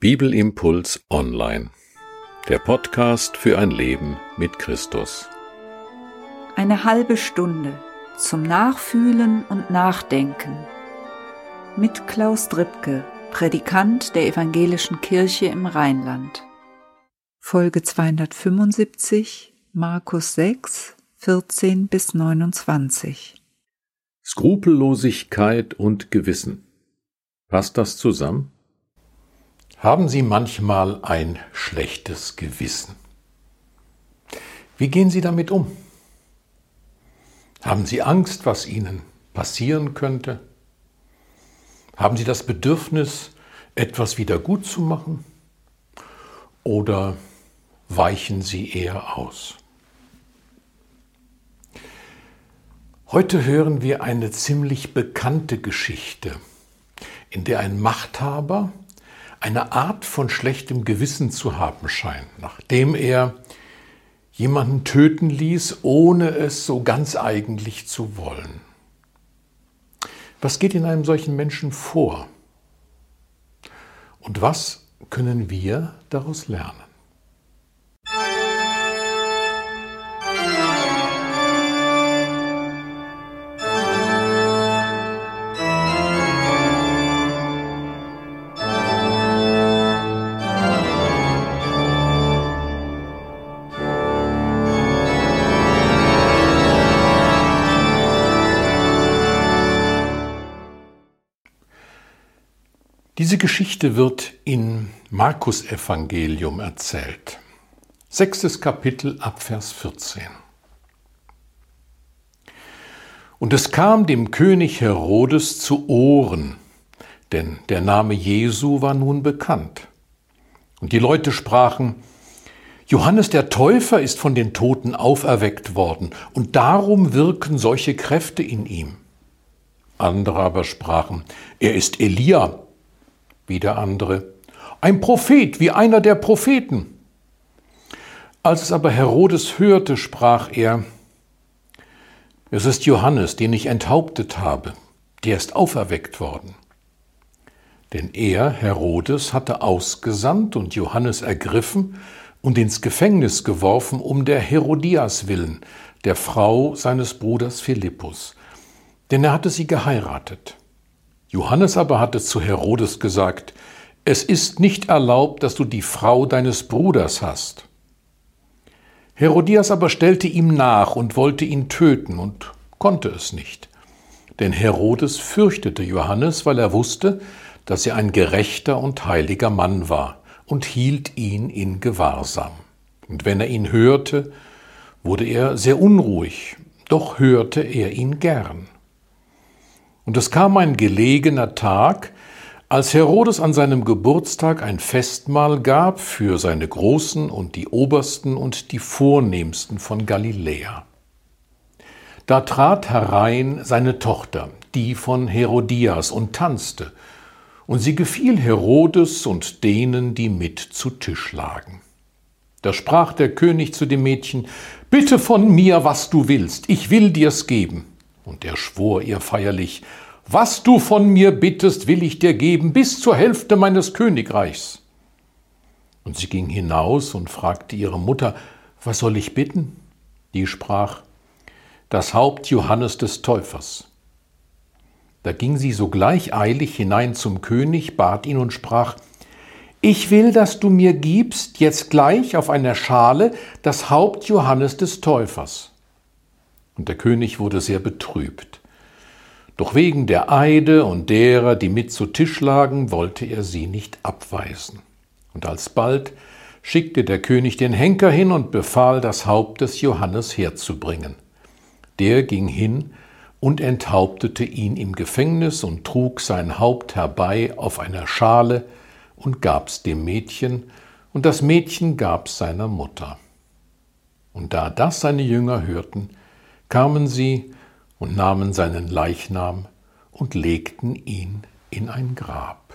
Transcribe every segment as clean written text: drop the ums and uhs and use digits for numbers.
Bibelimpuls Online, der Podcast für ein Leben mit Christus. Eine halbe Stunde zum Nachfühlen und Nachdenken mit Klaus Dripke, Predikant der Evangelischen Kirche im Rheinland. Folge 275, Markus 6, 14 bis 29. Skrupellosigkeit und Gewissen. Passt das zusammen? Haben Sie manchmal ein schlechtes Gewissen? Wie gehen Sie damit um? Haben Sie Angst, was Ihnen passieren könnte? Haben Sie das Bedürfnis, etwas wieder gut zu machen? Oder weichen Sie eher aus? Heute hören wir eine ziemlich bekannte Geschichte, in der ein Machthaber eine Art von schlechtem Gewissen zu haben scheint, nachdem er jemanden töten ließ, ohne es so ganz eigentlich zu wollen. Was geht in einem solchen Menschen vor? Und was können wir daraus lernen? Diese Geschichte wird im Markus-Evangelium erzählt. 6. Kapitel ab Vers 14. Und es kam dem König Herodes zu Ohren, denn der Name Jesu war nun bekannt. Und die Leute sprachen: Johannes der Täufer ist von den Toten auferweckt worden, und darum wirken solche Kräfte in ihm. Andere aber sprachen: Er ist Elia. Wieder andere: ein Prophet, wie einer der Propheten. Als es aber Herodes hörte, sprach er: Es ist Johannes, den ich enthauptet habe, der ist auferweckt worden. Denn er, Herodes, hatte ausgesandt und Johannes ergriffen und ins Gefängnis geworfen um der Herodias willen, der Frau seines Bruders Philippus, denn er hatte sie geheiratet. Johannes aber hatte zu Herodes gesagt: Es ist nicht erlaubt, dass du die Frau deines Bruders hast. Herodias aber stellte ihm nach und wollte ihn töten und konnte es nicht. Denn Herodes fürchtete Johannes, weil er wusste, dass er ein gerechter und heiliger Mann war, und hielt ihn in Gewahrsam. Und wenn er ihn hörte, wurde er sehr unruhig, doch hörte er ihn gern. Und es kam ein gelegener Tag, als Herodes an seinem Geburtstag ein Festmahl gab für seine Großen und die Obersten und die Vornehmsten von Galiläa. Da trat herein seine Tochter, die von Herodias, und tanzte, und sie gefiel Herodes und denen, die mit zu Tisch lagen. Da sprach der König zu dem Mädchen: Bitte von mir, was du willst, ich will dir's geben. Und er schwor ihr feierlich: Was du von mir bittest, will ich dir geben, bis zur Hälfte meines Königreichs. Und sie ging hinaus und fragte ihre Mutter: Was soll ich bitten? Die sprach: Das Haupt Johannes des Täufers. Da ging sie sogleich eilig hinein zum König, bat ihn und sprach: Ich will, dass du mir gibst, jetzt gleich auf einer Schale, das Haupt Johannes des Täufers. Und der König wurde sehr betrübt. Doch wegen der Eide und derer, die mit zu Tisch lagen, wollte er sie nicht abweisen. Und alsbald schickte der König den Henker hin und befahl, das Haupt des Johannes herzubringen. Der ging hin und enthauptete ihn im Gefängnis und trug sein Haupt herbei auf einer Schale und gab's dem Mädchen, und das Mädchen gab's seiner Mutter. Und da das seine Jünger hörten, kamen sie und nahmen seinen Leichnam und legten ihn in ein Grab.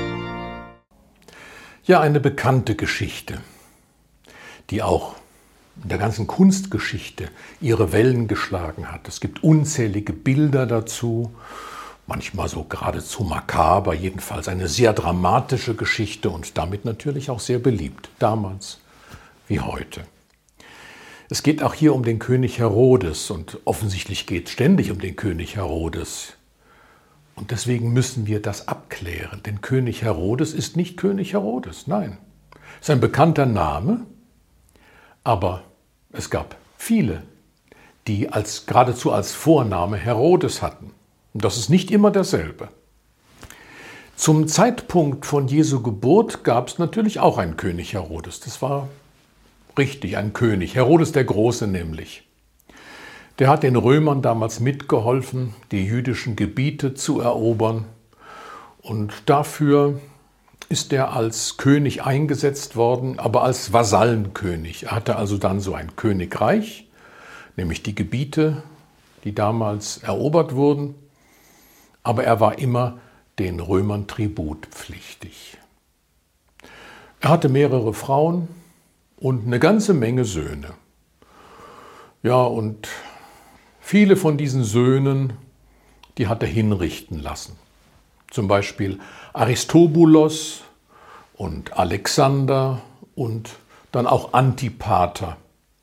Ja, eine bekannte Geschichte, die auch in der ganzen Kunstgeschichte ihre Wellen geschlagen hat. Es gibt unzählige Bilder dazu, manchmal so geradezu makaber, jedenfalls eine sehr dramatische Geschichte und damit natürlich auch sehr beliebt, damals wie heute. Es geht auch hier um den König Herodes und offensichtlich geht es ständig um den König Herodes. Und deswegen müssen wir das abklären, denn König Herodes ist nicht König Herodes, nein. Es ist ein bekannter Name, aber es gab viele, die geradezu als Vorname Herodes hatten. Und das ist nicht immer derselbe. Zum Zeitpunkt von Jesu Geburt gab es natürlich auch einen König Herodes. Das war richtig, ein König, Herodes der Große nämlich. Der hat den Römern damals mitgeholfen, die jüdischen Gebiete zu erobern. Und dafür ist er als König eingesetzt worden, aber als Vasallenkönig. Er hatte also dann so ein Königreich, nämlich die Gebiete, die damals erobert wurden. Aber er war immer den Römern tributpflichtig. Er hatte mehrere Frauen und eine ganze Menge Söhne. Ja, und viele von diesen Söhnen, die hat er hinrichten lassen. Zum Beispiel Aristobulos und Alexander und dann auch Antipater.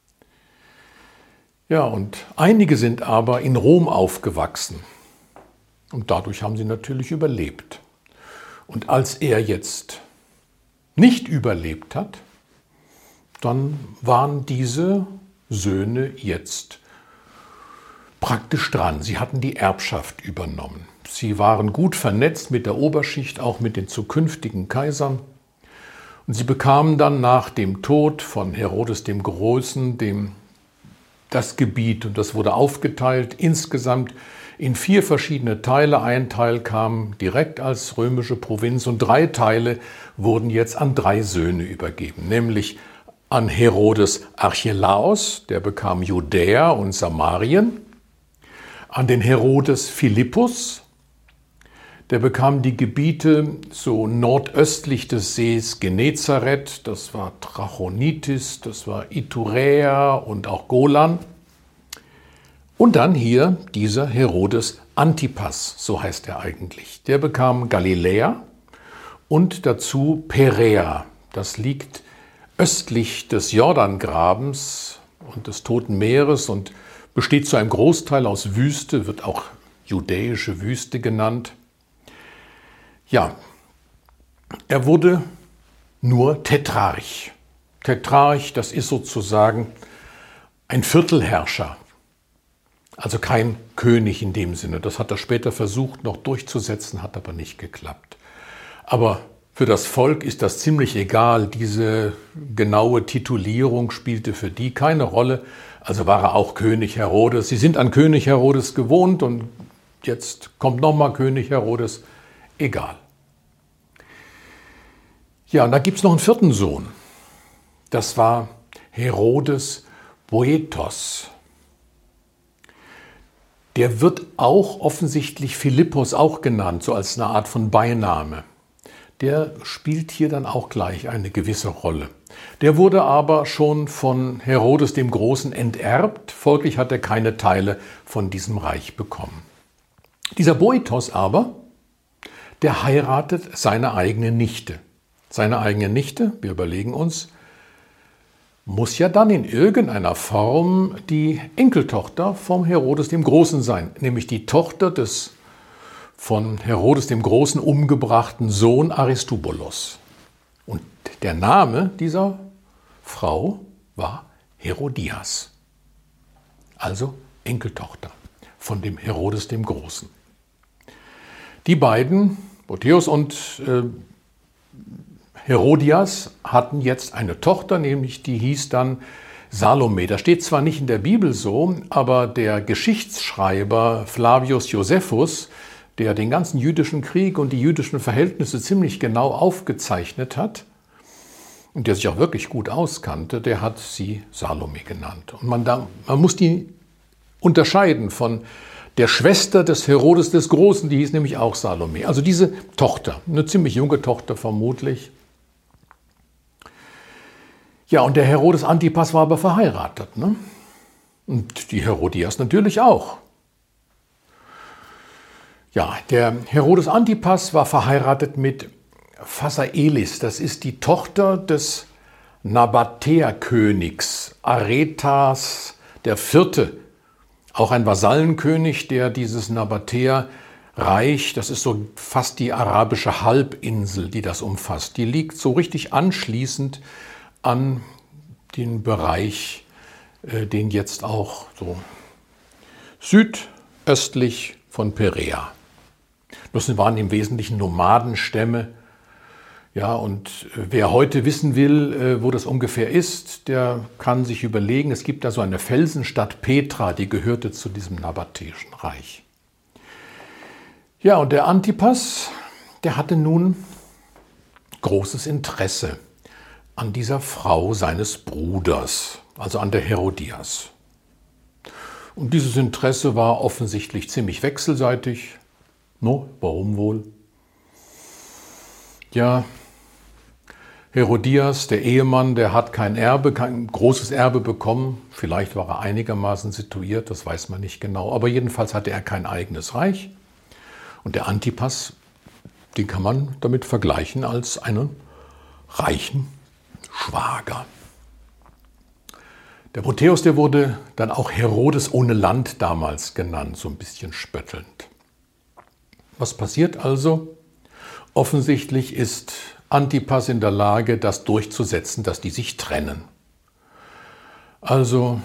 Ja, und einige sind aber in Rom aufgewachsen. Und dadurch haben sie natürlich überlebt. Und als er jetzt nicht überlebt hat, dann waren diese Söhne jetzt praktisch dran. Sie hatten die Erbschaft übernommen. Sie waren gut vernetzt mit der Oberschicht, auch mit den zukünftigen Kaisern. Und sie bekamen dann nach dem Tod von Herodes dem Großen das Gebiet. Und das wurde aufgeteilt insgesamt in 4 verschiedene Teile. Ein Teil kam direkt als römische Provinz und 3 Teile wurden jetzt an 3 Söhne übergeben, nämlich an Herodes Archelaos, der bekam Judäa und Samarien, an den Herodes Philippus, der bekam die Gebiete so nordöstlich des Sees Genezareth, das war Trachonitis, das war Iturea und auch Golan. Und dann hier dieser Herodes Antipas, so heißt er eigentlich. Der bekam Galiläa und dazu Perea. Das liegt östlich des Jordangrabens und des Toten Meeres und besteht zu einem Großteil aus Wüste, wird auch judäische Wüste genannt. Ja, er wurde nur Tetrarch. Tetrarch, das ist sozusagen ein Viertelherrscher. Also kein König in dem Sinne. Das hat er später versucht noch durchzusetzen, hat aber nicht geklappt. Aber für das Volk ist das ziemlich egal. Diese genaue Titulierung spielte für die keine Rolle. Also war er auch König Herodes. Sie sind an König Herodes gewohnt und jetzt kommt nochmal König Herodes. Egal. Ja, und da gibt es noch einen 4. Sohn. Das war Herodes Boethos. Der wird auch offensichtlich Philippos auch genannt, so als eine Art von Beiname. Der spielt hier dann auch gleich eine gewisse Rolle. Der wurde aber schon von Herodes dem Großen enterbt, folglich hat er keine Teile von diesem Reich bekommen. Dieser Boethos aber, der heiratet seine eigene Nichte. Seine eigene Nichte, wir überlegen uns, muss ja dann in irgendeiner Form die Enkeltochter vom Herodes dem Großen sein, nämlich die Tochter des von Herodes dem Großen umgebrachten Sohn Aristobulos. Und der Name dieser Frau war Herodias, also Enkeltochter von dem Herodes dem Großen. Die beiden, Boethos und Herodias, hatten jetzt eine Tochter, nämlich die hieß dann Salome. Das steht zwar nicht in der Bibel so, aber der Geschichtsschreiber Flavius Josephus, der den ganzen jüdischen Krieg und die jüdischen Verhältnisse ziemlich genau aufgezeichnet hat und der sich auch wirklich gut auskannte, der hat sie Salome genannt. Und man muss die unterscheiden von der Schwester des Herodes des Großen, die hieß nämlich auch Salome. Also diese Tochter, eine ziemlich junge Tochter vermutlich. Ja, und der Herodes Antipas war aber verheiratet, ne? Und die Herodias natürlich auch. Ja, der Herodes Antipas war verheiratet mit Phasaelis. Das ist die Tochter des Nabatäerkönigs Aretas IV., auch ein Vasallenkönig, der dieses Nabatäerreich, das ist so fast die arabische Halbinsel, die das umfasst, die liegt so richtig anschließend an den Bereich, den jetzt auch so südöstlich von Perea. Das waren im Wesentlichen Nomadenstämme. Ja, und wer heute wissen will, wo das ungefähr ist, der kann sich überlegen, es gibt da so eine Felsenstadt Petra, die gehörte zu diesem Nabatäischen Reich. Ja, und der Antipas, der hatte nun großes Interesse an dieser Frau seines Bruders, also an der Herodias. Und dieses Interesse war offensichtlich ziemlich wechselseitig. No, warum wohl? Ja, Herodias, der Ehemann, der hat kein Erbe, kein großes Erbe bekommen. Vielleicht war er einigermaßen situiert, das weiß man nicht genau. Aber jedenfalls hatte er kein eigenes Reich. Und der Antipas, den kann man damit vergleichen als einen reichen Schwager. Der Proteus, der wurde dann auch Herodes ohne Land damals genannt, so ein bisschen spöttelnd. Was passiert also? Offensichtlich ist Antipas in der Lage, das durchzusetzen, dass die sich trennen. Also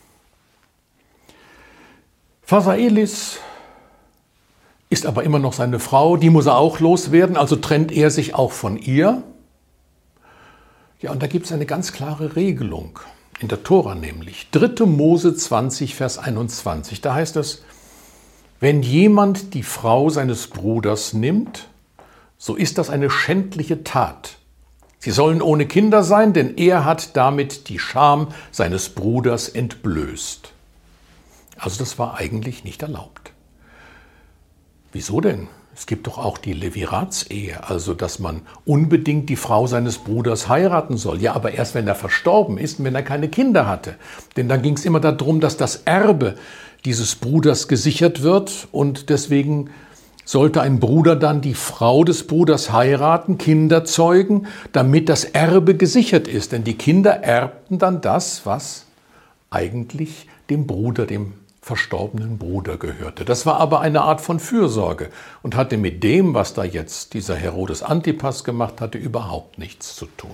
Phasaelis ist aber immer noch seine Frau, die muss er auch loswerden, also trennt er sich auch von ihr. Ja, und da gibt es eine ganz klare Regelung, in der Tora nämlich. 3. Mose 20, Vers 21, da heißt es, wenn jemand die Frau seines Bruders nimmt, so ist das eine schändliche Tat. Sie sollen ohne Kinder sein, denn er hat damit die Scham seines Bruders entblößt. Also das war eigentlich nicht erlaubt. Wieso denn? Es gibt doch auch die Leviratsehe, also dass man unbedingt die Frau seines Bruders heiraten soll. Ja, aber erst wenn er verstorben ist und wenn er keine Kinder hatte. Denn dann ging es immer darum, dass das Erbe dieses Bruders gesichert wird und deswegen sollte ein Bruder dann die Frau des Bruders heiraten, Kinder zeugen, damit das Erbe gesichert ist. Denn die Kinder erbten dann das, was eigentlich dem Bruder, dem verstorbenen Bruder gehörte. Das war aber eine Art von Fürsorge und hatte mit dem, was da jetzt dieser Herodes Antipas gemacht hatte, überhaupt nichts zu tun.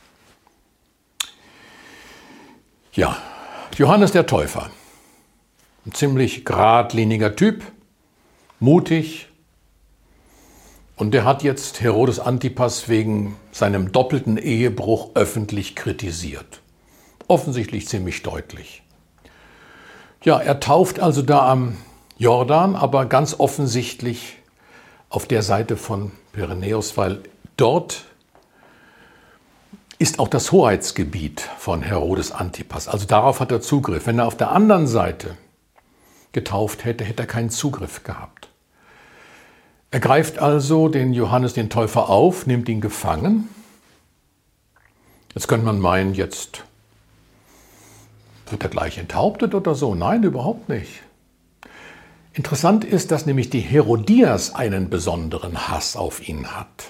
Ja, Johannes der Täufer, ein ziemlich geradliniger Typ, mutig, und der hat jetzt Herodes Antipas wegen seinem doppelten Ehebruch öffentlich kritisiert. Offensichtlich ziemlich deutlich. Ja, er tauft also da am Jordan, aber ganz offensichtlich auf der Seite von Perenäus, weil dort ist auch das Hoheitsgebiet von Herodes Antipas. Also darauf hat er Zugriff. Wenn er auf der anderen Seite getauft hätte, hätte er keinen Zugriff gehabt. Er greift also den Johannes den Täufer auf, nimmt ihn gefangen. Jetzt könnte man meinen, jetzt wird er gleich enthauptet oder so. Nein, überhaupt nicht. Interessant ist, dass nämlich die Herodias einen besonderen Hass auf ihn hat.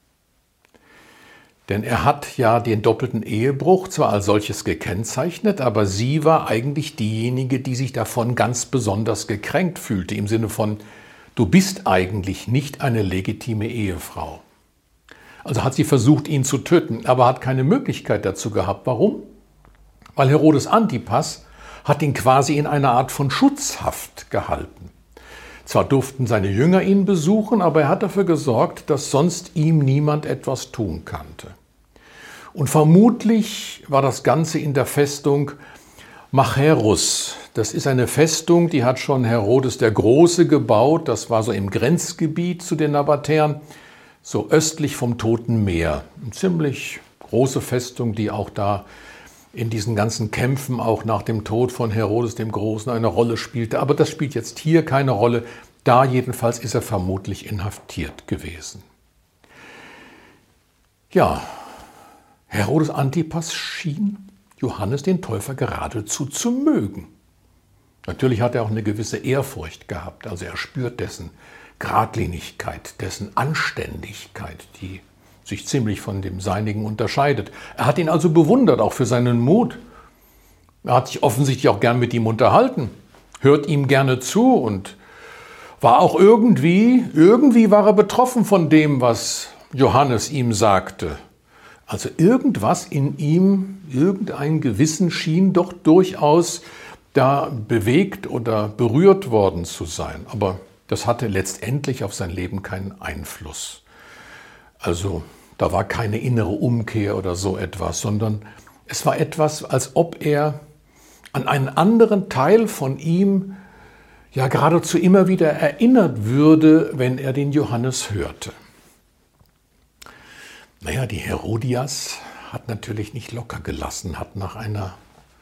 Denn er hat ja den doppelten Ehebruch zwar als solches gekennzeichnet, aber sie war eigentlich diejenige, die sich davon ganz besonders gekränkt fühlte, im Sinne von, du bist eigentlich nicht eine legitime Ehefrau. Also hat sie versucht, ihn zu töten, aber hat keine Möglichkeit dazu gehabt. Warum? Weil Herodes Antipas hat ihn quasi in einer Art von Schutzhaft gehalten. Zwar durften seine Jünger ihn besuchen, aber er hat dafür gesorgt, dass sonst ihm niemand etwas tun konnte. Und vermutlich war das Ganze in der Festung Machaerus. Das ist eine Festung, die hat schon Herodes der Große gebaut. Das war so im Grenzgebiet zu den Nabatäern, so östlich vom Toten Meer. Eine ziemlich große Festung, die auch da in diesen ganzen Kämpfen auch nach dem Tod von Herodes dem Großen eine Rolle spielte. Aber das spielt jetzt hier keine Rolle. Da jedenfalls ist er vermutlich inhaftiert gewesen. Ja, Herodes Antipas schien Johannes den Täufer geradezu zu mögen. Natürlich hat er auch eine gewisse Ehrfurcht gehabt, also er spürt dessen Geradlinigkeit, dessen Anständigkeit, die sich ziemlich von dem Seinigen unterscheidet. Er hat ihn also bewundert, auch für seinen Mut. Er hat sich offensichtlich auch gern mit ihm unterhalten, hört ihm gerne zu und war auch irgendwie war er betroffen von dem, was Johannes ihm sagte. Also irgendwas in ihm, irgendein Gewissen schien doch durchaus da bewegt oder berührt worden zu sein. Aber das hatte letztendlich auf sein Leben keinen Einfluss. Also da war keine innere Umkehr oder so etwas, sondern es war etwas, als ob er an einen anderen Teil von ihm ja geradezu immer wieder erinnert würde, wenn er den Johannes hörte. Naja, die Herodias hat natürlich nicht locker gelassen, hat nach einer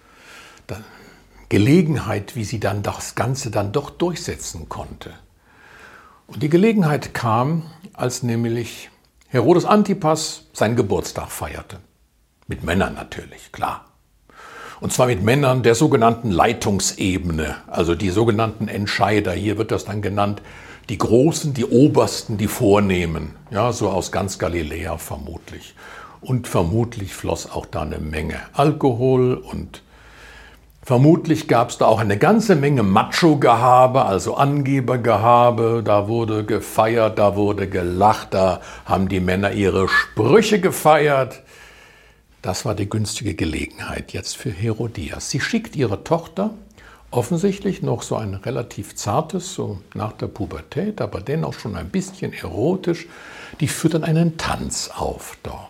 Gelegenheit, wie sie dann das Ganze dann doch durchsetzen konnte. Und die Gelegenheit kam, als nämlich Herodes Antipas seinen Geburtstag feierte. Mit Männern natürlich, klar. Und zwar mit Männern der sogenannten Leitungsebene, also die sogenannten Entscheider. Hier wird das dann genannt, die Großen, die Obersten, die Vornehmen. Ja, so aus ganz Galiläa vermutlich. Und vermutlich floss auch da eine Menge Alkohol und vermutlich gab es da auch eine ganze Menge Macho-Gehabe, also Angebergehabe. Da wurde gefeiert, da wurde gelacht, da haben die Männer ihre Sprüche gefeiert. Das war die günstige Gelegenheit jetzt für Herodias. Sie schickt ihre Tochter, offensichtlich noch so ein relativ zartes, so nach der Pubertät, aber dennoch schon ein bisschen erotisch, die führt dann einen Tanz auf dort.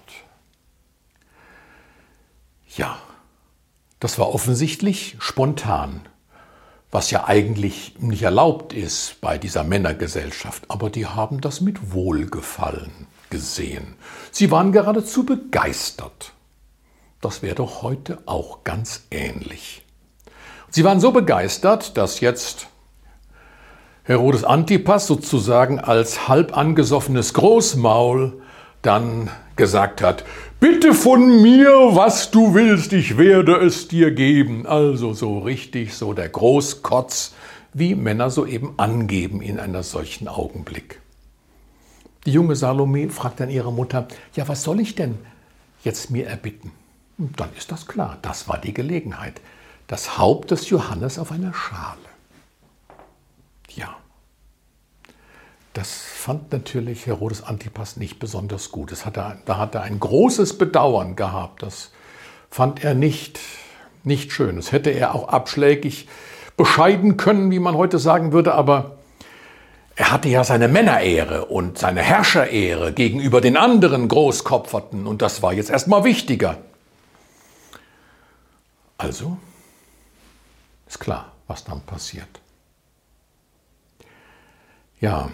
Ja, das war offensichtlich spontan, was ja eigentlich nicht erlaubt ist bei dieser Männergesellschaft, aber die haben das mit Wohlgefallen gesehen. Sie waren geradezu begeistert. Das wäre doch heute auch ganz ähnlich. Sie waren so begeistert, dass jetzt Herodes Antipas sozusagen als halb angesoffenes Großmaul dann gesagt hat, bitte von mir, was du willst, ich werde es dir geben. Also so richtig, so der Großkotz, wie Männer soeben angeben in einer solchen Augenblick. Die junge Salome fragt dann ihre Mutter, ja, was soll ich denn jetzt mir erbitten? Und dann ist das klar, das war die Gelegenheit. Das Haupt des Johannes auf einer Schale. Ja, das fand natürlich Herodes Antipas nicht besonders gut. Da hat er ein großes Bedauern gehabt. Das fand er nicht schön. Das hätte er auch abschlägig bescheiden können, wie man heute sagen würde, aber er hatte ja seine Männerehre und seine Herrscherehre gegenüber den anderen Großkopferten und das war jetzt erstmal wichtiger. Also ist klar, was dann passiert. Ja,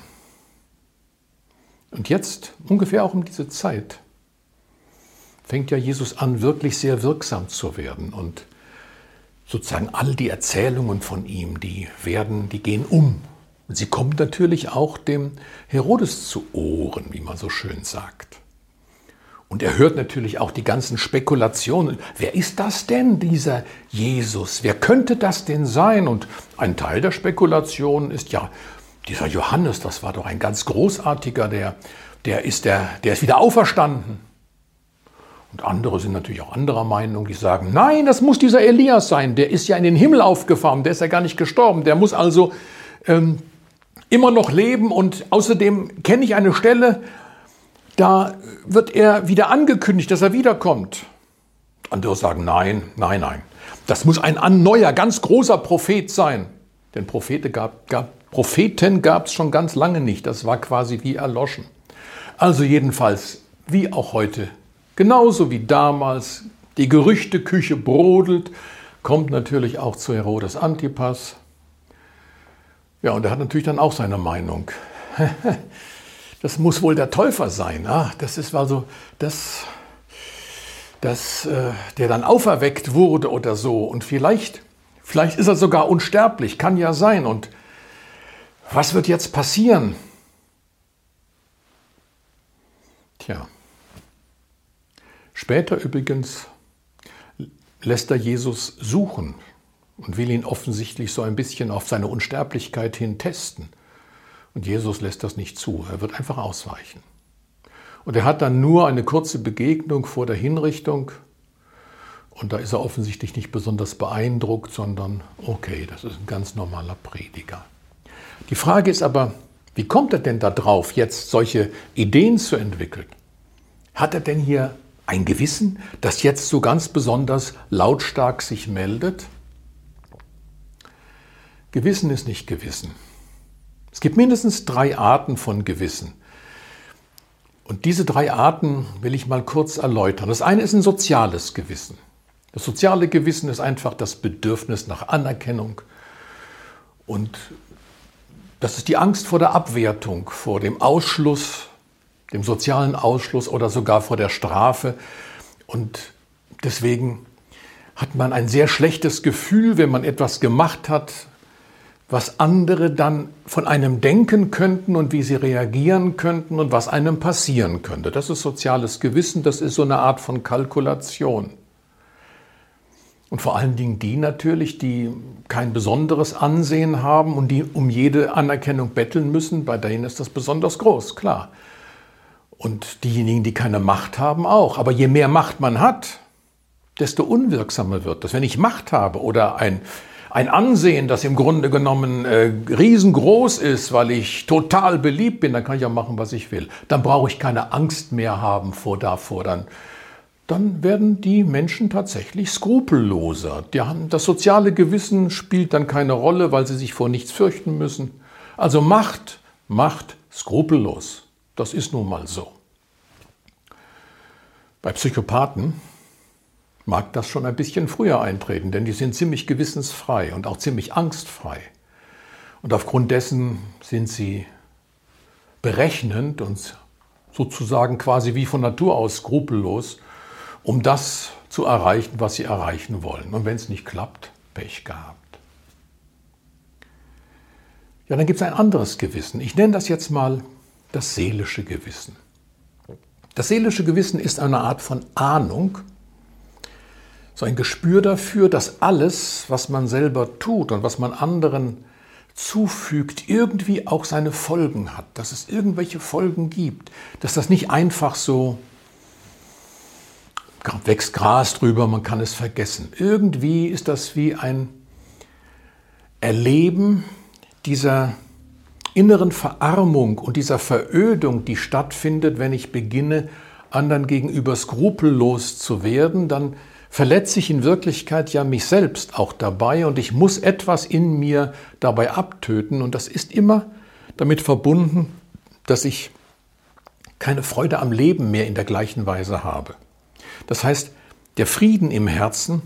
und jetzt, ungefähr auch um diese Zeit, fängt ja Jesus an, wirklich sehr wirksam zu werden. Und sozusagen all die Erzählungen von ihm, die gehen um. Und sie kommen natürlich auch dem Herodes zu Ohren, wie man so schön sagt. Und er hört natürlich auch die ganzen Spekulationen. Wer ist das denn, dieser Jesus? Wer könnte das denn sein? Und ein Teil der Spekulation ist ja, dieser Johannes, das war doch ein ganz großartiger, der ist wieder auferstanden. Und andere sind natürlich auch anderer Meinung, die sagen, nein, das muss dieser Elias sein, der ist ja in den Himmel aufgefahren, der ist ja gar nicht gestorben, der muss also immer noch leben und außerdem kenne ich eine Stelle, da wird er wieder angekündigt, dass er wiederkommt. Andere sagen, nein, das muss ein neuer, ganz großer Prophet sein. Denn Propheten gab es schon ganz lange nicht, das war quasi wie erloschen. Also jedenfalls, wie auch heute, genauso wie damals, die Gerüchteküche brodelt, kommt natürlich auch zu Herodes Antipas. Ja, und er hat natürlich dann auch seine Meinung. Das muss wohl der Täufer sein. Das ist also der dann auferweckt wurde oder so. Und vielleicht ist er sogar unsterblich, kann ja sein. Und was wird jetzt passieren? Tja, Später übrigens lässt er Jesus suchen und will ihn offensichtlich so ein bisschen auf seine Unsterblichkeit hin testen. Und Jesus lässt das nicht zu, er wird einfach ausweichen. Und er hat dann nur eine kurze Begegnung vor der Hinrichtung und da ist er offensichtlich nicht besonders beeindruckt, sondern okay, das ist ein ganz normaler Prediger. Die Frage ist aber, wie kommt er denn da drauf, jetzt solche Ideen zu entwickeln? Hat er denn hier ein Gewissen, das jetzt so ganz besonders lautstark sich meldet? Gewissen ist nicht Gewissen. Es gibt mindestens 3 Arten von Gewissen. Und diese 3 Arten will ich mal kurz erläutern. Das eine ist ein soziales Gewissen. Das soziale Gewissen ist einfach das Bedürfnis nach Anerkennung. Und das ist die Angst vor der Abwertung, vor dem Ausschluss, dem sozialen Ausschluss oder sogar vor der Strafe. Und deswegen hat man ein sehr schlechtes Gefühl, wenn man etwas gemacht hat, was andere dann von einem denken könnten und wie sie reagieren könnten und was einem passieren könnte. Das ist soziales Gewissen, das ist so eine Art von Kalkulation. Und vor allen Dingen die natürlich, die kein besonderes Ansehen haben und die um jede Anerkennung betteln müssen, bei denen ist das besonders groß, klar. Und diejenigen, die keine Macht haben, auch. Aber je mehr Macht man hat, desto unwirksamer wird das. Wenn ich Macht habe oder ein Ansehen, das im Grunde genommen riesengroß ist, weil ich total beliebt bin, dann kann ich auch machen, was ich will. Dann brauche ich keine Angst mehr haben vor davor. Dann werden die Menschen tatsächlich skrupelloser. Das soziale Gewissen spielt dann keine Rolle, weil sie sich vor nichts fürchten müssen. Also Macht skrupellos. Das ist nun mal so. Bei Psychopathen mag das schon ein bisschen früher eintreten, denn die sind ziemlich gewissensfrei und auch ziemlich angstfrei. Und aufgrund dessen sind sie berechnend und sozusagen quasi wie von Natur aus skrupellos, um das zu erreichen, was sie erreichen wollen. Und wenn es nicht klappt, Pech gehabt. Ja, dann gibt es ein anderes Gewissen. Ich nenne das jetzt mal das seelische Gewissen. Das seelische Gewissen ist eine Art von Ahnung, so ein Gespür dafür, dass alles, was man selber tut und was man anderen zufügt, irgendwie auch seine Folgen hat, dass es irgendwelche Folgen gibt, dass das nicht einfach so wächst Gras drüber, man kann es vergessen. Irgendwie ist das wie ein Erleben dieser inneren Verarmung und dieser Verödung, die stattfindet, wenn ich beginne, anderen gegenüber skrupellos zu werden, dann verletze ich in Wirklichkeit ja mich selbst auch dabei und ich muss etwas in mir dabei abtöten und das ist immer damit verbunden, dass ich keine Freude am Leben mehr in der gleichen Weise habe. Das heißt, der Frieden im Herzen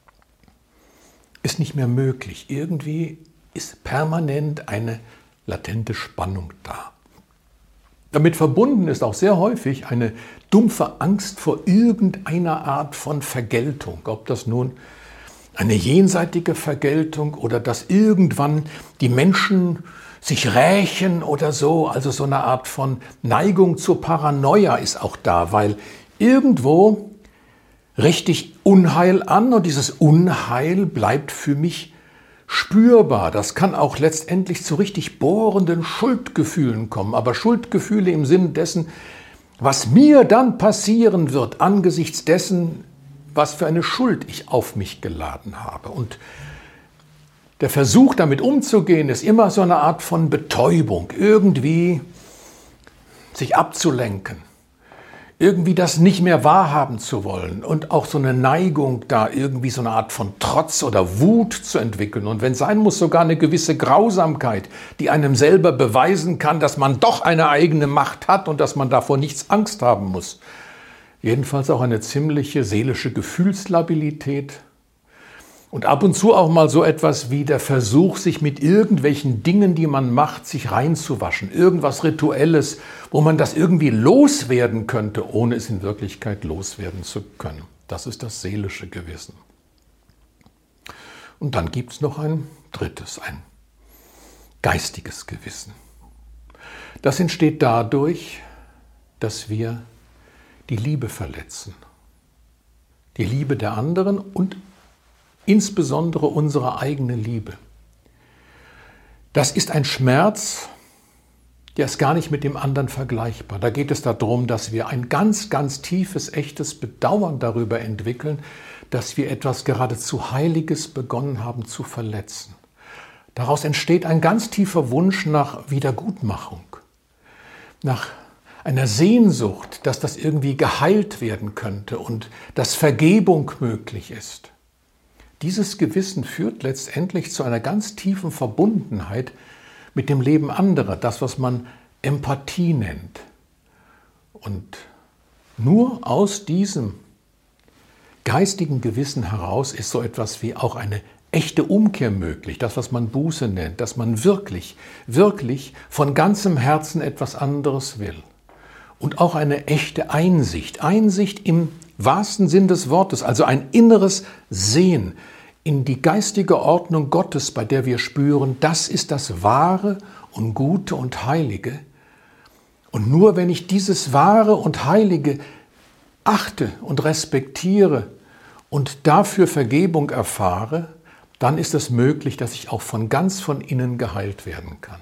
ist nicht mehr möglich. Irgendwie ist permanent eine latente Spannung da. Damit verbunden ist auch sehr häufig eine dumpfe Angst vor irgendeiner Art von Vergeltung. Ob das nun eine jenseitige Vergeltung oder dass irgendwann die Menschen sich rächen oder so. Also so eine Art von Neigung zur Paranoia ist auch da, weil irgendwo richtig Unheil an und dieses Unheil bleibt für mich spürbar. Das kann auch letztendlich zu richtig bohrenden Schuldgefühlen kommen, aber Schuldgefühle im Sinn dessen, was mir dann passieren wird angesichts dessen, was für eine Schuld ich auf mich geladen habe. Und der Versuch, damit umzugehen, ist immer so eine Art von Betäubung, irgendwie sich abzulenken. Irgendwie das nicht mehr wahrhaben zu wollen und auch so eine Neigung, da irgendwie so eine Art von Trotz oder Wut zu entwickeln. Und wenn sein muss, sogar eine gewisse Grausamkeit, die einem selber beweisen kann, dass man doch eine eigene Macht hat und dass man davor nichts Angst haben muss. Jedenfalls auch eine ziemliche seelische Gefühlslabilität. Und ab und zu auch mal so etwas wie der Versuch, sich mit irgendwelchen Dingen, die man macht, sich reinzuwaschen. Irgendwas Rituelles, wo man das irgendwie loswerden könnte, ohne es in Wirklichkeit loswerden zu können. Das ist das seelische Gewissen. Und dann gibt es noch ein drittes, ein geistiges Gewissen. Das entsteht dadurch, dass wir die Liebe verletzen. die Liebe der anderen und insbesondere unsere eigene Liebe. Das ist ein Schmerz, der ist gar nicht mit dem anderen vergleichbar. Da geht es darum, dass wir ein ganz, ganz tiefes, echtes Bedauern darüber entwickeln, dass wir etwas geradezu Heiliges begonnen haben zu verletzen. Daraus entsteht ein ganz tiefer Wunsch nach Wiedergutmachung, nach einer Sehnsucht, dass das irgendwie geheilt werden könnte und dass Vergebung möglich ist. Dieses Gewissen führt letztendlich zu einer ganz tiefen Verbundenheit mit dem Leben anderer, das, was man Empathie nennt. Und nur aus diesem geistigen Gewissen heraus ist so etwas wie auch eine echte Umkehr möglich, das, was man Buße nennt, dass man wirklich, wirklich von ganzem Herzen etwas anderes will. Und auch eine echte Einsicht, Einsicht im wahrsten Sinn des Wortes, also ein inneres Sehen in die geistige Ordnung Gottes, bei der wir spüren, das ist das Wahre und Gute und Heilige. Und nur wenn ich dieses Wahre und Heilige achte und respektiere und dafür Vergebung erfahre, dann ist es möglich, dass ich auch ganz von innen geheilt werden kann.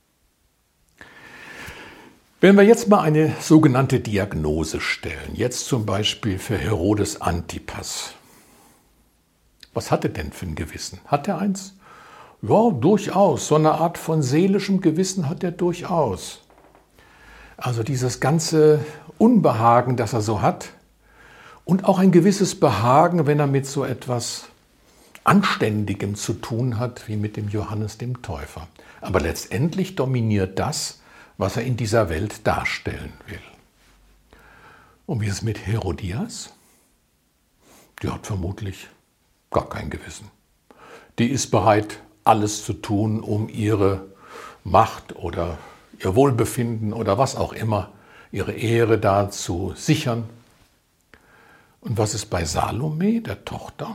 Wenn wir jetzt mal eine sogenannte Diagnose stellen, jetzt zum Beispiel für Herodes Antipas. Was hat er denn für ein Gewissen? Hat er eins? Ja, durchaus. So eine Art von seelischem Gewissen hat er durchaus. Also dieses ganze Unbehagen, das er so hat und auch ein gewisses Behagen, wenn er mit so etwas Anständigem zu tun hat, wie mit dem Johannes dem Täufer. Aber letztendlich dominiert das, was er in dieser Welt darstellen will. Und wie ist es mit Herodias? Die hat vermutlich gar kein Gewissen. Die ist bereit, alles zu tun, um ihre Macht oder ihr Wohlbefinden oder was auch immer, ihre Ehre da zu sichern. Und was ist bei Salome, der Tochter?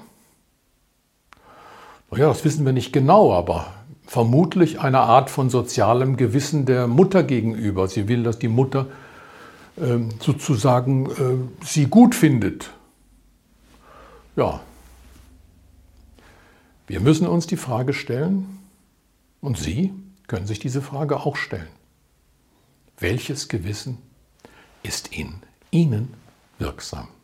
Naja, das wissen wir nicht genau, aber vermutlich eine Art von sozialem Gewissen der Mutter gegenüber. Sie will, dass die Mutter sozusagen sie gut findet. Ja. Wir müssen uns die Frage stellen, und Sie können sich diese Frage auch stellen. Welches Gewissen ist in Ihnen wirksam?